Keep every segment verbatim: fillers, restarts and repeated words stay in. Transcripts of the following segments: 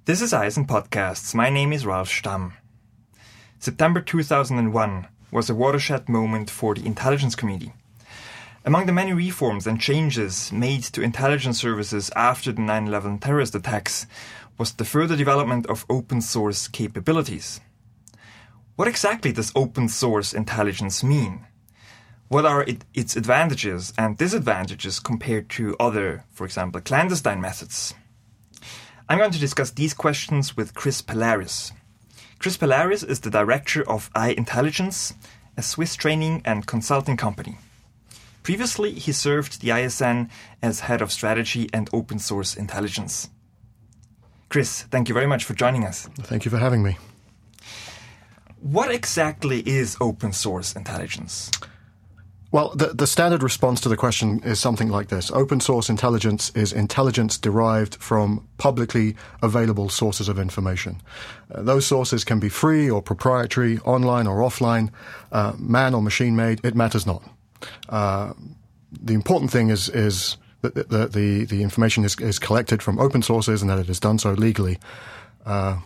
This is Eisen Podcasts. My name is Ralf Stamm. September two thousand one was a watershed moment for the intelligence community. Among the many reforms and changes made to intelligence services after the nine eleven terrorist attacks was the further development of open source capabilities. What exactly does open source intelligence mean? What are it, its advantages and disadvantages compared to other, for example, clandestine methods? I'm going to discuss these questions with Chris Pellaris. Chris Pellaris is the director of iIntelligence, a Swiss training and consulting company. Previously, he served the I S N as head of strategy and open source intelligence. Chris, thank you very much for joining us. Thank you for having me. What exactly is open source intelligence? Well, the, the standard response to the question is something like this. Open source intelligence is intelligence derived from publicly available sources of information. Uh, those sources can be free or proprietary, online or offline, uh, man or machine made, it matters not. Uh, the important thing is, is that the, the, the information is, is collected from open sources and that it is done so legally uh,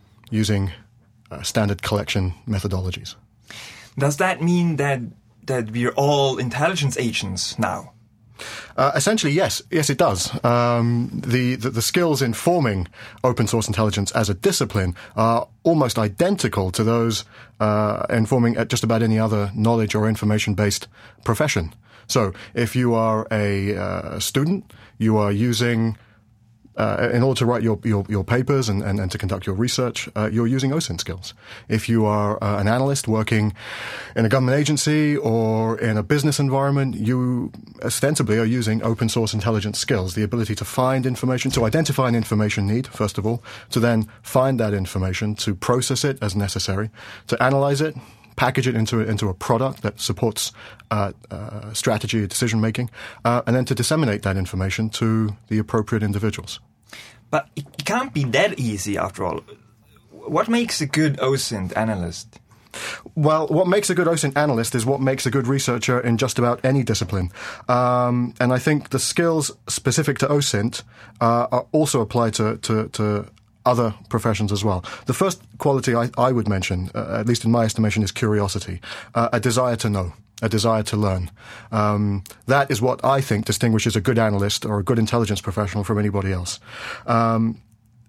using uh, standard collection methodologies. Does that mean that that we're all intelligence agents now? Uh, essentially, yes. Yes, it does. Um, the, the, the skills in forming open source intelligence as a discipline are almost identical to those uh, in forming just about any other knowledge or information-based profession. So if you are a uh, student, you are using Uh, in order to write your, your, your papers and, and, and to conduct your research, uh, you're using O S I N skills. If you are uh, an analyst working in a government agency or in a business environment, you ostensibly are using open source intelligence skills, the ability to find information, to identify an information need, first of all, to then find that information, to process it as necessary, to analyze it, package it into, into a product that supports uh, uh, strategy, decision-making, uh, and then to disseminate that information to the appropriate individuals. But it can't be that easy, after all. What makes a good O S I N T analyst? Well, what makes a good O S I N T analyst is what makes a good researcher in just about any discipline. Um, and I think the skills specific to O S I N T uh, are also applied to, to, to other professions as well. The first quality I, I would mention, uh, at least in my estimation, is curiosity, uh, a desire to know, a desire to learn. Um, that is what I think distinguishes a good analyst or a good intelligence professional from anybody else. Um,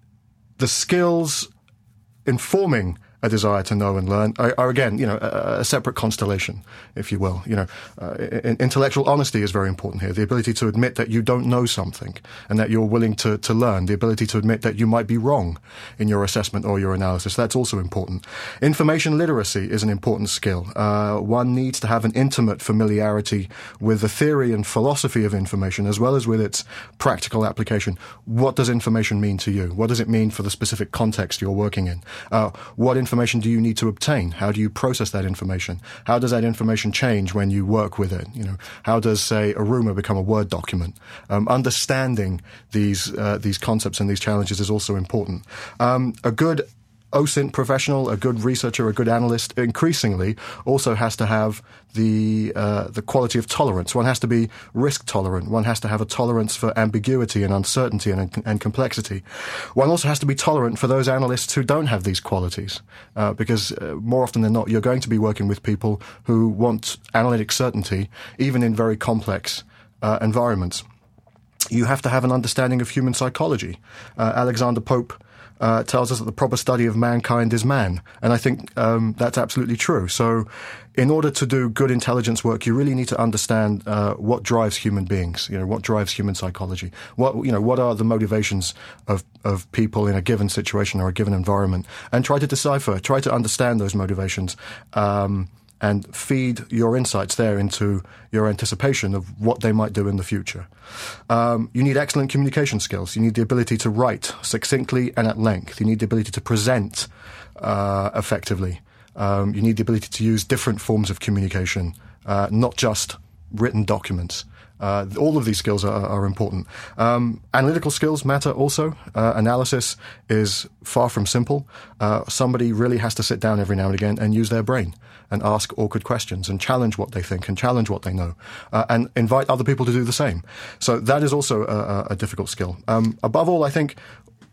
the skills informing a desire to know and learn are, are again, you know, a, a separate constellation, if you will. You know, uh, intellectual honesty is very important here. The ability to admit that you don't know something and that you're willing to, to learn. The ability to admit that you might be wrong in your assessment or your analysis. That's also important. Information literacy is an important skill. Uh, one needs to have an intimate familiarity with the theory and philosophy of information as well as with its practical application. What does information mean to you? What does it mean for the specific context you're working in? Uh, what information Information do you need to obtain? How do you process that information? How does that information change when you work with it? You know, how does, say, a rumor become a Word document? Um, understanding these uh, these concepts and these challenges is also important. Um, a good O S I N T professional, a good researcher, a good analyst, increasingly also has to have the uh, the quality of tolerance. One has to be risk tolerant. One has to have a tolerance for ambiguity and uncertainty and, and complexity. One also has to be tolerant for those analysts who don't have these qualities, uh, because uh, more often than not, you're going to be working with people who want analytic certainty, even in very complex uh, environments. You have to have an understanding of human psychology. Uh, Alexander Pope Uh, tells us that the proper study of mankind is man. And I think um, that's absolutely true. So in order to do good intelligence work, you really need to understand uh, what drives human beings, you know, what drives human psychology. What, you know, what are the motivations of, of people in a given situation or a given environment, and try to decipher, try to understand those motivations, um, and feed your insights there into your anticipation of what they might do in the future. Um, you need excellent communication skills. You need the ability to write succinctly and at length. You need the ability to present uh, effectively. Um, you need the ability to use different forms of communication, uh, not just written documents. Uh, all of these skills are, are important. Um, analytical skills matter also. Uh, analysis is far from simple. Uh, somebody really has to sit down every now and again and use their brain and ask awkward questions and challenge what they think and challenge what they know, uh, and invite other people to do the same. So that is also a, a difficult skill. Um, above all, I think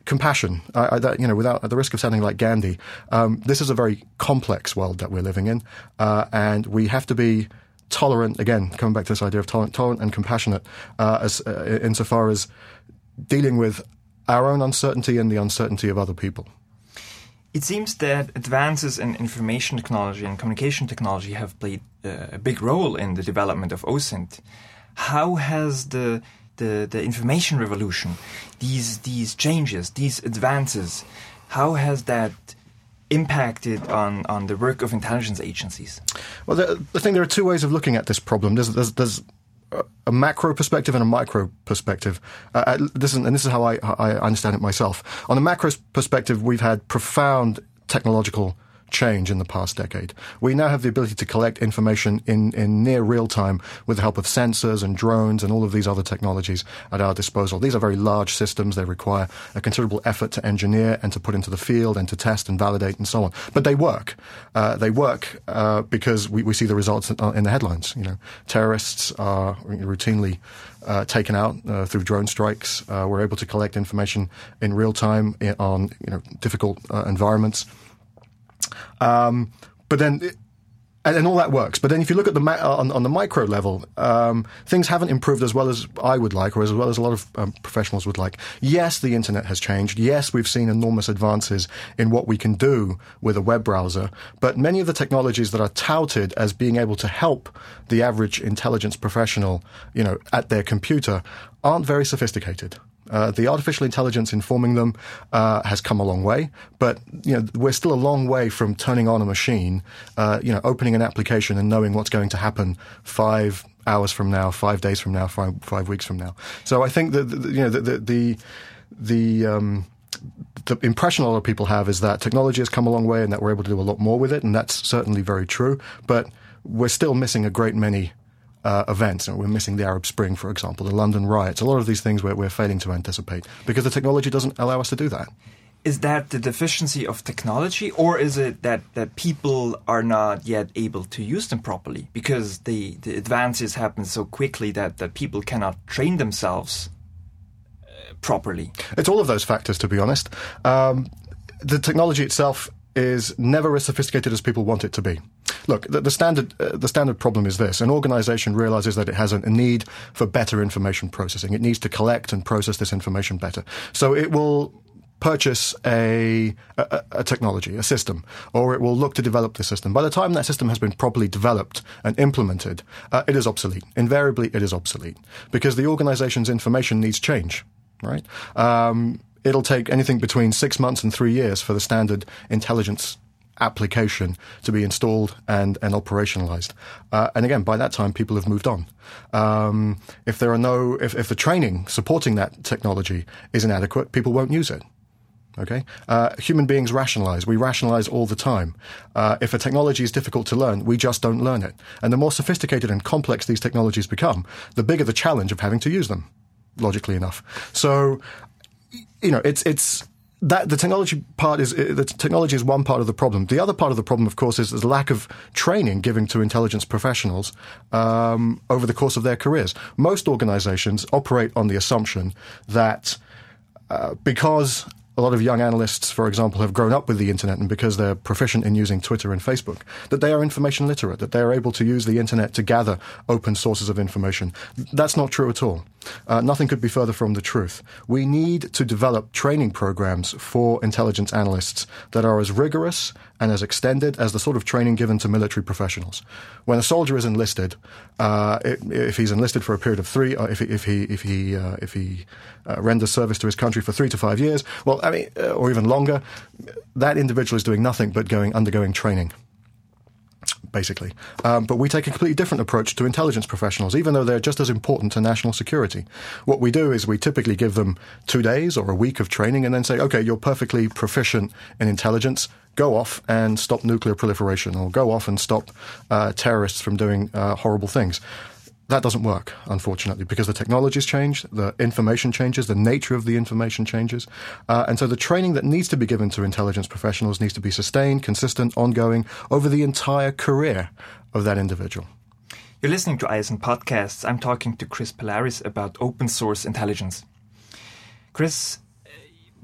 compassion. I, I, that, you know, without at the risk of sounding like Gandhi, um, this is a very complex world that we're living in, uh, and we have to be tolerant. Again, coming back to this idea of tolerant, tolerant and compassionate, uh, as uh, insofar as dealing with our own uncertainty and the uncertainty of other people. It seems that advances in information technology and communication technology have played uh, a big role in the development of OSINT. How has the the, the information revolution, these these changes, these advances, how has that impacted on, on the work of intelligence agencies? Well, the, I think there are two ways of looking at this problem. There's, there's, there's a macro perspective and a micro perspective. Uh, this is, and this is how I, I understand it myself. On the macro perspective, we've had profound technological change in the past decade. We now have the ability to collect information in, in near real time with the help of sensors and drones and all of these other technologies at our disposal. These are very large systems. They require a considerable effort to engineer and to put into the field and to test and validate and so on. But they work. Uh, they work uh, because we, we see the results in the headlines. You know, terrorists are routinely uh, taken out uh, through drone strikes. Uh, we're able to collect information in real time on you know difficult uh, environments. Um, but then, and, and all that works. But then if you look at the ma- on, on the micro level, um, things haven't improved as well as I would like, or as well as a lot of um, professionals would like. Yes, the internet has changed. Yes, we've seen enormous advances in what we can do with a web browser. But many of the technologies that are touted as being able to help the average intelligence professional, you know, at their computer, aren't very sophisticated. Uh, the artificial intelligence informing them uh, has come a long way, but you know we're still a long way from turning on a machine, uh, you know, opening an application and knowing what's going to happen five hours from now, five days from now, five, five weeks from now. So I think that the, you know the the the, the um, the impression a lot of people have is that technology has come a long way and that we're able to do a lot more with it, and that's certainly very true. But we're still missing a great many Uh, events, and we're missing the Arab Spring, for example, the London riots. A lot of these things we're, we're failing to anticipate because the technology doesn't allow us to do that. Is that the deficiency of technology, or is it that, that people are not yet able to use them properly because the, the advances happen so quickly that, that people cannot train themselves uh, properly? It's all of those factors, to be honest. Um, the technology itself is never as sophisticated as people want it to be. Look, the, the standard uh, the standard problem is this. An organization realizes that it has a, a need for better information processing. It needs to collect and process this information better. So it will purchase a, a, a technology, a system, or it will look to develop the system. By the time that system has been properly developed and implemented, uh, it is obsolete. Invariably, it is obsolete because the organization's information needs change, right? Um, it'll take anything between six months and three years for the standard intelligence application to be installed and, and operationalized. Uh, and again, by that time, people have moved on. Um, if there are no, if, if the training supporting that technology is inadequate, people won't use it. Okay? Uh, human beings rationalize. We rationalize all the time. Uh, if a technology is difficult to learn, we just don't learn it. And the more sophisticated and complex these technologies become, the bigger the challenge of having to use them, logically enough. So, you know, it's, it's, That the technology part is the technology is one part of the problem. The other part of the problem, of course, is the lack of training given to intelligence professionals um, over the course of their careers. Most organizations operate on the assumption that uh, because a lot of young analysts, for example, have grown up with the internet and because they're proficient in using Twitter and Facebook, that they are information literate, that they are able to use the internet to gather open sources of information. That's not true at all. Uh, nothing could be further from the truth. We need to develop training programs for intelligence analysts that are as rigorous and as extended as the sort of training given to military professionals. When a soldier is enlisted, uh, if he's enlisted for a period of three, or if he if he if he uh, if he uh, renders service to his country for three to five years, well, I mean, uh, or even longer, that individual is doing nothing but going undergoing training. Basically. Um, but we take a completely different approach to intelligence professionals, even though they're just as important to national security. What we do is we typically give them two days or a week of training and then say, okay, you're perfectly proficient in intelligence, go off and stop nuclear proliferation, or go off and stop uh, terrorists from doing uh, horrible things. That doesn't work, unfortunately, because the technologies change, the information changes, the nature of the information changes. Uh, and so the training that needs to be given to intelligence professionals needs to be sustained, consistent, ongoing, over the entire career of that individual. You're listening to I S N Podcasts. I'm talking to Chris Polaris about open source intelligence. Chris,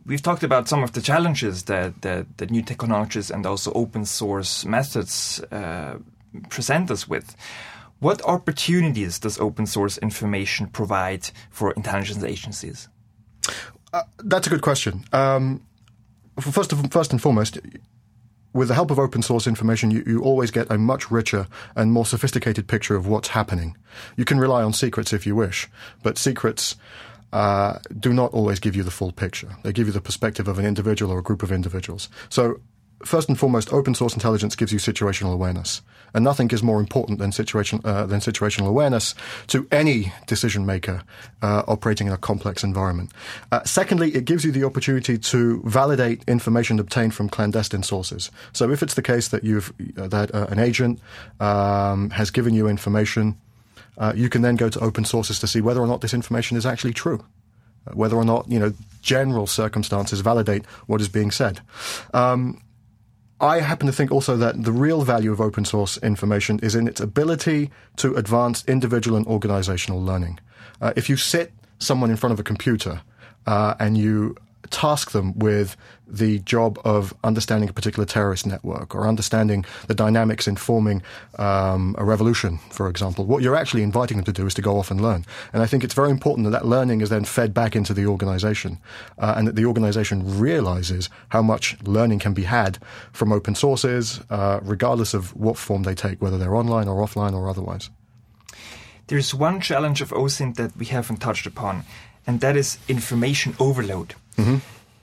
we've talked about some of the challenges that, that, that new technologies and also open source methods uh, present us with. What opportunities does open source information provide for intelligence agencies? Uh, that's a good question. Um, first, of, first and foremost, with the help of open source information, you, you always get a much richer and more sophisticated picture of what's happening. You can rely on secrets if you wish, but secrets uh, do not always give you the full picture. They give you the perspective of an individual or a group of individuals. So, first and foremost, open source intelligence gives you situational awareness, and nothing is more important than situation uh, than situational awareness to any decision maker uh, operating in a complex environment. Uh, secondly, it gives you the opportunity to validate information obtained from clandestine sources. So, if it's the case that you've uh, that uh, an agent um, has given you information, uh, you can then go to open sources to see whether or not this information is actually true, uh, whether or not you know general circumstances validate what is being said. Um, I happen to think also that the real value of open source information is in its ability to advance individual and organizational learning. Uh, if you sit someone in front of a computer uh, and you task them with the job of understanding a particular terrorist network or understanding the dynamics in forming um, a revolution, for example, what you're actually inviting them to do is to go off and learn. And I think it's very important that that learning is then fed back into the organization uh, and that the organization realizes how much learning can be had from open sources, uh, regardless of what form they take, whether they're online or offline or otherwise. There's one challenge of OSINT that we haven't touched upon, and that is information overload. Mm-hmm.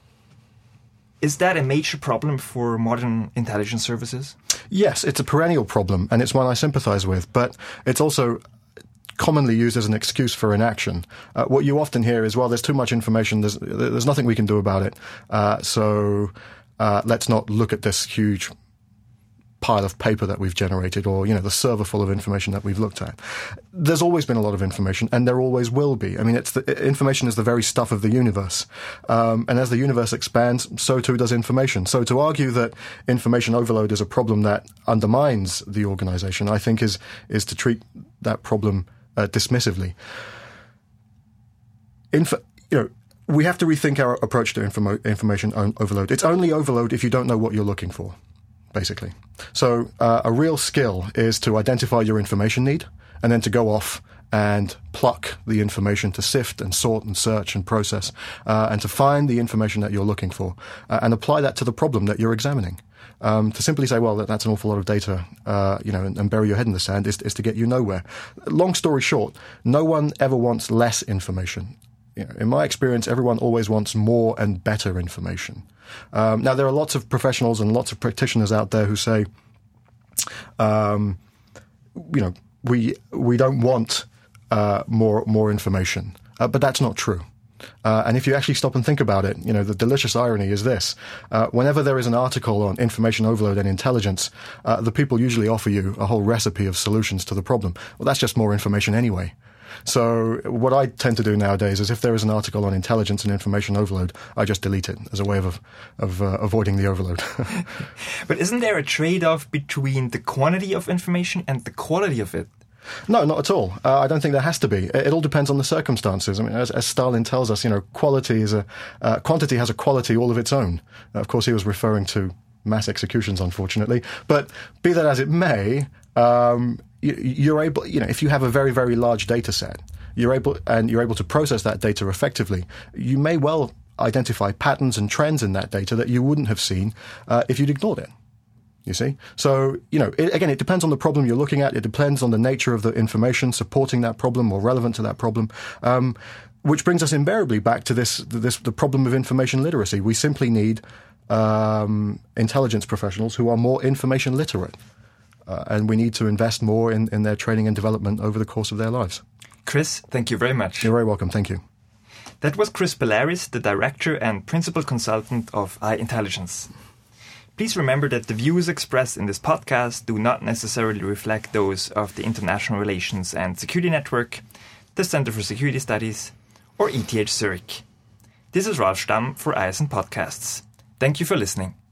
Is that a major problem for modern intelligence services? Yes, it's a perennial problem, and it's one I sympathize with, but it's also commonly used as an excuse for inaction. Uh, what you often hear is, well, there's too much information, there's, there's nothing we can do about it, uh, so uh, let's not look at this huge pile of paper that we've generated, or you know the server full of information that we've looked at. There's always been a lot of information, and there always will be. I mean, it's the, information is the very stuff of the universe, um, and as the universe expands, so too does information. So to argue that information overload is a problem that undermines the organization, I think is is to treat that problem uh, dismissively. Inf- you know. We have to rethink our approach to informo- information overload. It's only overload if you don't know what you're looking for, basically. So uh, a real skill is to identify your information need and then to go off and pluck the information, to sift and sort and search and process uh, and to find the information that you're looking for uh, and apply that to the problem that you're examining. Um, to simply say, well, that, that's an awful lot of data, uh, you know, and, and bury your head in the sand is, is to get you nowhere. Long story short, no one ever wants less information. You know, in my experience, everyone always wants more and better information. Um, now, there are lots of professionals and lots of practitioners out there who say, um, you know, we we don't want uh, more more information, uh, but that's not true. Uh, and if you actually stop and think about it, you know, the delicious irony is this. Uh, whenever there is an article on information overload and intelligence, uh, the people usually offer you a whole recipe of solutions to the problem. Well, that's just more information anyway. So what I tend to do nowadays is if there is an article on intelligence and information overload, I just delete it as a way of of uh, avoiding the overload. But isn't there a trade-off between the quantity of information and the quality of it? No, not at all. Uh, I don't think there has to be. It, it all depends on the circumstances. I mean, as, as Stalin tells us, you know, quality is a uh, quantity has a quality all of its own. Uh, of course, he was referring to mass executions, unfortunately. But be that as it may, um, you, you're able, you know, if you have a very, very large data set, you're able, and you're able to process that data effectively, you may well identify patterns and trends in that data that you wouldn't have seen uh, if you'd ignored it. You see? So, you know, it, again, it depends on the problem you're looking at. It depends on the nature of the information supporting that problem or relevant to that problem. Um, which brings us invariably back to this, this, the problem of information literacy. We simply need um, intelligence professionals who are more information literate. Uh, and we need to invest more in, in their training and development over the course of their lives. Chris, thank you very much. You're very welcome. Thank you. That was Chris Bellaris, the Director and Principal Consultant of iIntelligence. Please remember that the views expressed in this podcast do not necessarily reflect those of the International Relations and Security Network, the Center for Security Studies, or E T H Zurich. This is Ralf Stamm for I S N Podcasts. Thank you for listening.